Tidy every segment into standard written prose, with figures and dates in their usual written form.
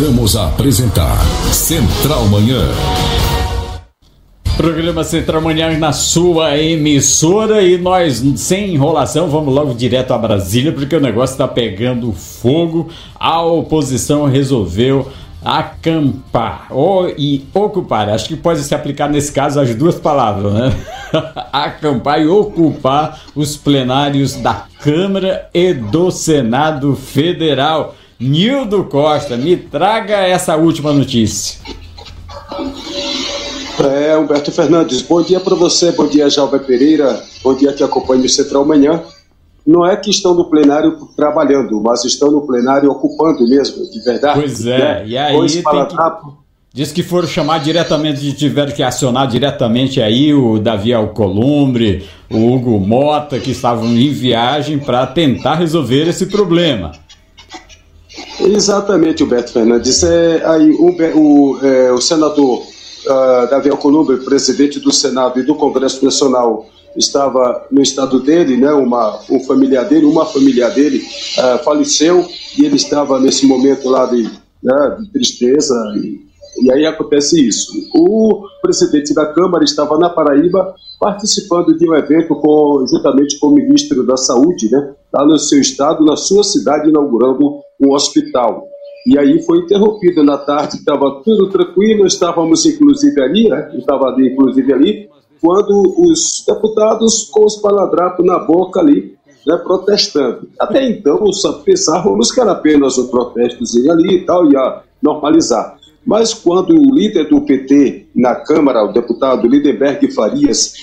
Voltamos a apresentar Central Manhã. Programa Central Manhã na sua emissora, e nós, sem enrolação, vamos logo direto a Brasília, porque o negócio está pegando fogo. A oposição resolveu acampar e ocupar, acho que pode se aplicar nesse caso as duas palavras, né? Acampar e ocupar os plenários da Câmara e do Senado Federal. Nildo Costa, me traga essa última notícia. Humberto Fernandes, bom dia para você, bom dia Jalber Pereira, bom dia que acompanha o Central Manhã. Não é que estão no plenário trabalhando, mas estão no plenário ocupando mesmo, de verdade. Pois é, né? E aí diz que foram chamar diretamente, tiveram que acionar diretamente aí o Davi Alcolumbre, o Hugo Mota, que estavam em viagem para tentar resolver esse problema. Exatamente, Humberto Fernandes. O senador Davi Alcolumbre, presidente do Senado e do Congresso Nacional, estava no estado dele, né? Uma familiar dele faleceu, e ele estava nesse momento lá de tristeza, e aí acontece isso. O presidente da Câmara estava na Paraíba participando de um evento juntamente com o ministro da Saúde, né? Lá no seu estado, na sua cidade, inaugurando um hospital. E aí foi interrompido na tarde, estava tudo tranquilo, estávamos inclusive ali, quando os deputados com os palavrapos na boca ali, né, protestando. Até então, só pensávamos que era apenas um protestozinho ali e tal, ia normalizar. Mas quando o líder do PT na Câmara, o deputado Lindenberg Farias,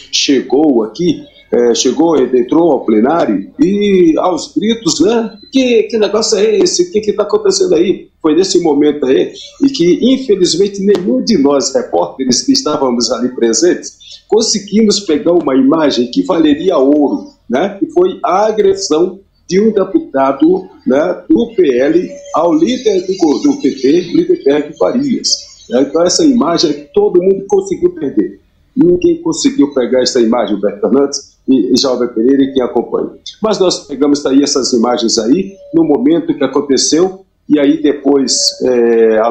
entrou ao plenário e aos gritos, né? Que negócio é esse? O que está acontecendo aí? Foi nesse momento aí, e que infelizmente nenhum de nós, repórteres que estávamos ali presentes, conseguimos pegar uma imagem que valeria ouro, né? Que foi a agressão de um deputado, né, do PL ao líder do PT, Lindenberg Farias. Então essa imagem todo mundo conseguiu perder. Ninguém conseguiu pegar essa imagem, Humberto Fernandes e Jalber Pereira e quem acompanha. Mas nós pegamos aí essas imagens aí, no momento que aconteceu, e aí depois, à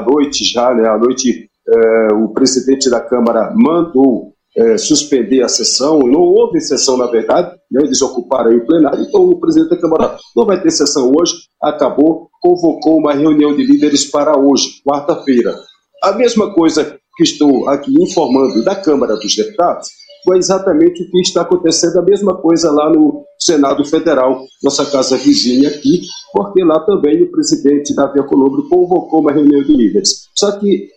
noite, o presidente da Câmara mandou suspender a sessão. Não houve sessão, na verdade, né? Eles ocuparam aí o plenário, então o presidente da Câmara não vai ter sessão hoje, acabou, convocou uma reunião de líderes para hoje, quarta-feira. A mesma coisa que estou aqui informando da Câmara dos Deputados foi exatamente o que está acontecendo, a mesma coisa lá no Senado Federal, nossa casa vizinha aqui, porque lá também o presidente Davi Alcolumbre convocou uma reunião de líderes. Só que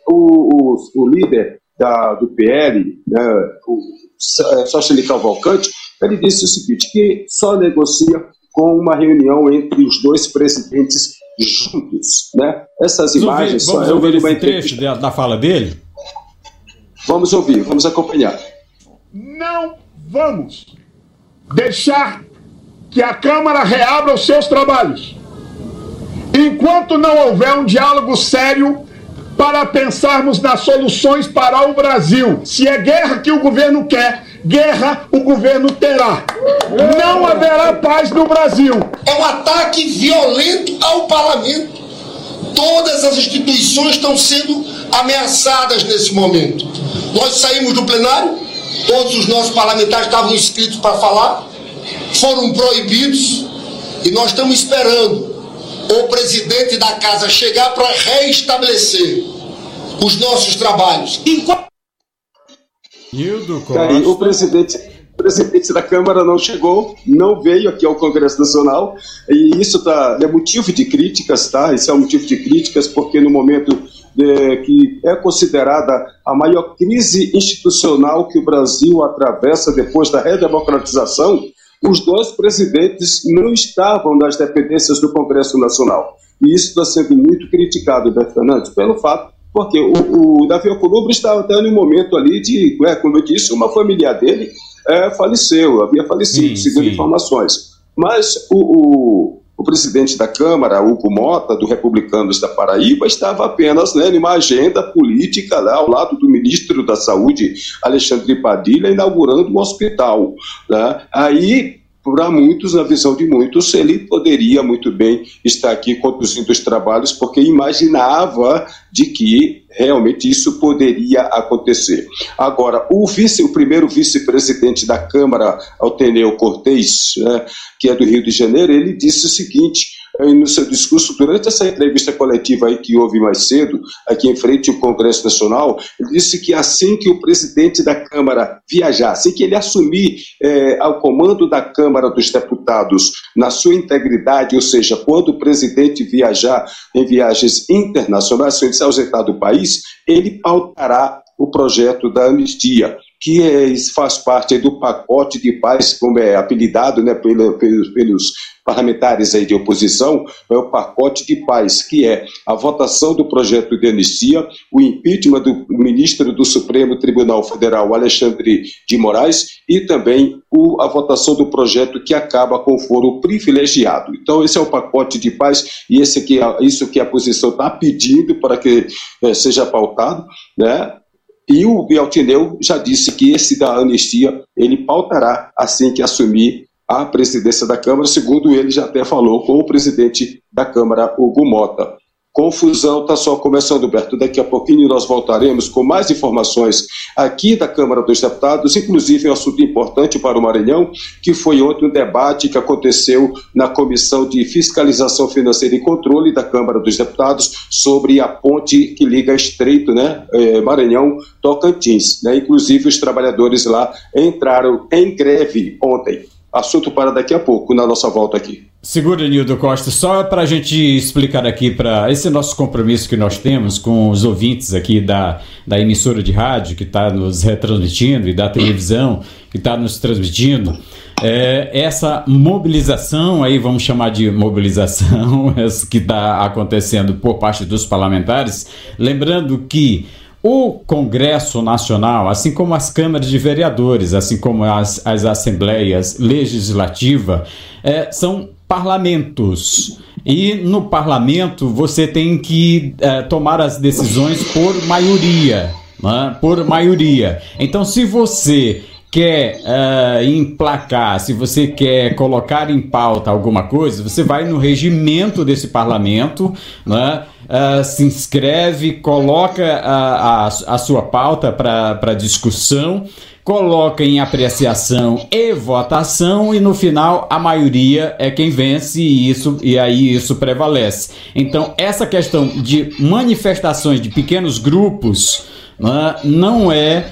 o líder do PL, né, o Sócrates Cavalcante, ele disse o seguinte, que só negocia com uma reunião entre os dois presidentes juntos, né? Essas imagens... Vamos ouvir esse trecho da fala dele? Vamos ouvir, vamos acompanhar. Não vamos deixar que a Câmara reabra os seus trabalhos enquanto não houver um diálogo sério para pensarmos nas soluções para o Brasil. Se é guerra que o governo quer, guerra o governo terá. Não haverá paz no Brasil. É um ataque violento ao parlamento. Todas as instituições estão sendo ameaçadas nesse momento. Nós saímos do plenário, todos os nossos parlamentares estavam inscritos para falar, foram proibidos, e nós estamos esperando o presidente da casa chegar para reestabelecer os nossos trabalhos. O presidente da Câmara não chegou, não veio aqui ao Congresso Nacional, e isso é motivo de críticas, tá? Isso é um motivo de críticas porque no momento que é considerada a maior crise institucional que o Brasil atravessa depois da redemocratização, os dois presidentes não estavam nas dependências do Congresso Nacional. E isso está sendo muito criticado, Humberto Fernandes, pelo fato, porque o Davi Alcolumbre estava até no momento ali de, como eu disse, uma familiar dele havia falecido, segundo informações. Mas o presidente da Câmara, Hugo Mota, do Republicanos da Paraíba, estava apenas numa agenda política lá, ao lado do ministro da Saúde, Alexandre Padilha, inaugurando um hospital. Né? Aí para muitos, na visão de muitos, ele poderia muito bem estar aqui conduzindo os trabalhos, porque imaginava de que realmente isso poderia acontecer. Agora, o primeiro vice-presidente da Câmara, Alteneu Cortez, né, que é do Rio de Janeiro, ele disse o seguinte, no seu discurso, durante essa entrevista coletiva aí que houve mais cedo, aqui em frente ao Congresso Nacional, ele disse que assim que o presidente da Câmara viajar, assim que ele assumir ao comando da Câmara dos Deputados na sua integridade, ou seja, quando o presidente viajar em viagens internacionais, se ele se ausentar do país, ele pautará o projeto da anistia, que faz parte aí do pacote de paz, como é apelidado, né, pelos parlamentares aí de oposição, é o pacote de paz, que é a votação do projeto de anistia, o impeachment do ministro do Supremo Tribunal Federal, Alexandre de Moraes, e também a votação do projeto que acaba com o foro privilegiado. Então, esse é o pacote de paz, e isso que a oposição está pedindo para que seja pautado, né? E o Alteneu já disse que esse da anistia ele pautará assim que assumir a presidência da Câmara, segundo ele já até falou com o presidente da Câmara, Hugo Mota. Confusão está só começando, Berto. Daqui a pouquinho nós voltaremos com mais informações aqui da Câmara dos Deputados, inclusive um assunto importante para o Maranhão, que foi ontem um debate que aconteceu na Comissão de Fiscalização Financeira e Controle da Câmara dos Deputados sobre a ponte que liga Estreito, né, Maranhão-Tocantins. Né? Inclusive os trabalhadores lá entraram em greve ontem. Assunto para daqui a pouco, na nossa volta aqui. Segura, Nildo Costa, só para a gente explicar aqui, para esse nosso compromisso que nós temos com os ouvintes aqui da emissora de rádio que está nos retransmitindo e da televisão que está nos transmitindo, essa mobilização, aí vamos chamar de mobilização, essa que está acontecendo por parte dos parlamentares, lembrando que o Congresso Nacional, assim como as câmaras de vereadores, assim como as assembleias legislativas, são parlamentos. E no parlamento você tem que tomar as decisões por maioria, né? Por maioria. Então, se você quer emplacar, se você quer colocar em pauta alguma coisa, você vai no regimento desse parlamento, né? Se inscreve, coloca a sua pauta para discussão, coloca em apreciação e votação e no final a maioria é quem vence e aí isso prevalece. Então essa questão de manifestações de pequenos grupos, né, não é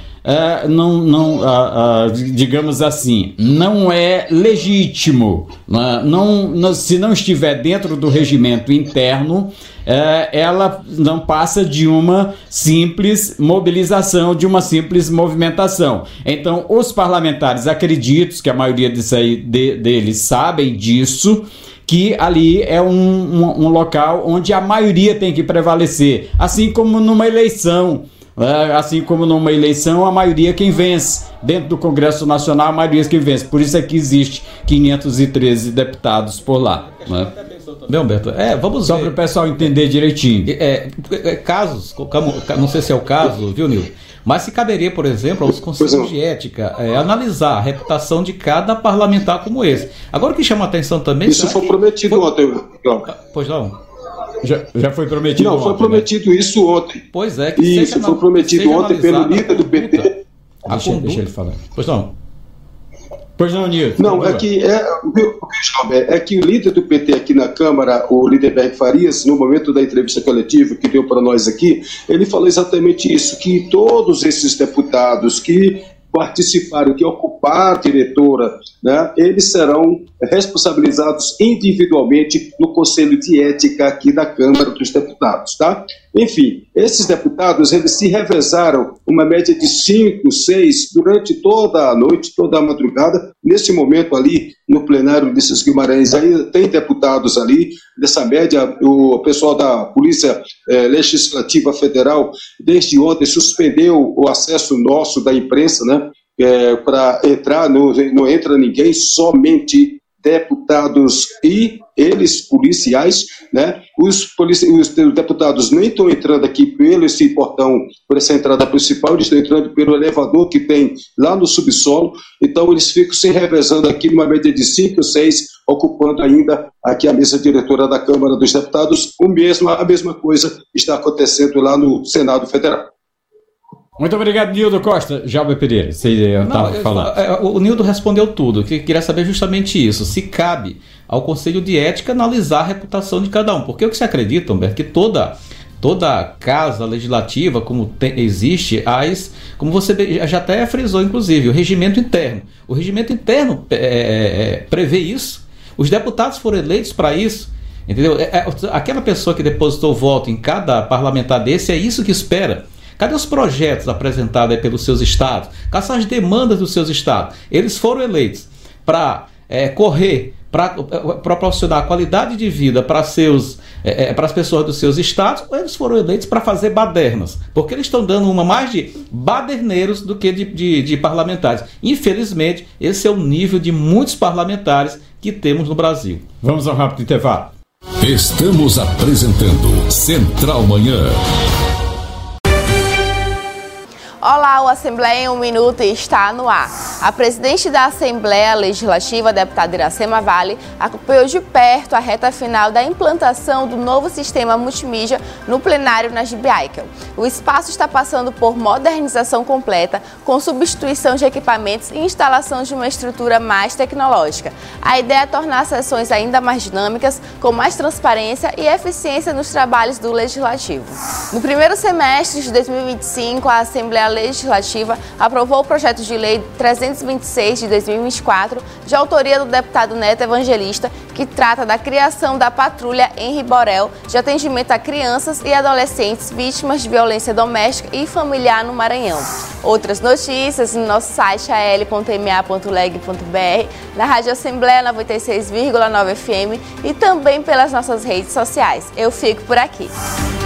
digamos assim, não é legítimo, se não estiver dentro do regimento interno, ela não passa de uma simples mobilização, de uma simples movimentação. Então, os parlamentares, acredito que a maioria deles sabem disso, que ali é um local onde a maioria tem que prevalecer, assim como numa eleição. Assim como numa eleição, a maioria é quem vence. Dentro do Congresso Nacional, a maioria é quem vence. Por isso é que existe 513 deputados por lá. Né? Bem, Humberto, vamos só para o pessoal entender direitinho. Casos, não sei se é o caso, viu, Nil? Mas se caberia, por exemplo, aos conselhos de ética analisar a reputação de cada parlamentar como esse. Agora o que chama a atenção também... Isso foi prometido ontem. Pois não. Já foi prometido ontem. Não, foi prometido, né? Isso ontem. Pois é. Que isso foi prometido ontem pelo líder do PT. Deixa ele falar. Pois não, Nilton. Não, é que o líder do PT aqui na Câmara, o Lindenberg Farias, no momento da entrevista coletiva que deu para nós aqui, ele falou exatamente isso, que todos esses deputados que participaram, que ocuparam a diretora, né, eles serão responsabilizados individualmente no Conselho de Ética aqui da Câmara dos Deputados, tá? Enfim, esses deputados, eles se revezaram uma média de 5, 6, durante toda a noite, toda a madrugada. Nesse momento ali, no plenário Ulisses Guimarães, aí tem deputados ali, dessa média, o pessoal da Polícia Legislativa Federal, desde ontem, suspendeu o acesso nosso da imprensa, né, para entrar, não entra ninguém, somente deputados e eles, policiais, né? Os deputados nem estão entrando aqui por essa entrada principal, eles estão entrando pelo elevador que tem lá no subsolo, então eles ficam se revezando aqui numa média de 5 ou 6, ocupando ainda aqui a mesa diretora da Câmara dos Deputados. A mesma coisa está acontecendo lá no Senado Federal. Muito obrigado, Nildo Costa. Jalber Pereira, você estava falando. O Nildo respondeu tudo. Queria saber justamente isso. Se cabe ao Conselho de Ética analisar a reputação de cada um. Porque o que se acredita, Humberto, que toda casa legislativa, como existe, como você já até frisou, inclusive, o regimento interno. O regimento interno prevê isso. Os deputados foram eleitos para isso. Entendeu? Aquela pessoa que depositou voto em cada parlamentar desse, é isso que espera. Cadê os projetos apresentados aí pelos seus estados? Quais são as demandas dos seus estados? Eles foram eleitos para correr, para proporcionar qualidade de vida para as pessoas dos seus estados, ou eles foram eleitos para fazer badernas? Porque eles estão dando mais de baderneiros do que de parlamentares. Infelizmente, esse é o nível de muitos parlamentares que temos no Brasil. Vamos ao rápido intervalo. Estamos apresentando Central Manhã. Olá, o Assembleia em 1 Minuto está no ar. A presidente da Assembleia Legislativa, a deputada Iracema Vale, acompanhou de perto a reta final da implantação do novo sistema multimídia no plenário na Gibiaica. O espaço está passando por modernização completa, com substituição de equipamentos e instalação de uma estrutura mais tecnológica. A ideia é tornar as sessões ainda mais dinâmicas, com mais transparência e eficiência nos trabalhos do Legislativo. No primeiro semestre de 2025, a Assembleia Legislativa aprovou o projeto de lei 326 de 2024, de autoria do deputado Neto Evangelista, que trata da criação da Patrulha Henri Borel de atendimento a crianças e adolescentes vítimas de violência doméstica e familiar no Maranhão. Outras notícias no nosso site al.ma.leg.br, na Rádio Assembleia 96,9 FM e também pelas nossas redes sociais. Eu fico por aqui.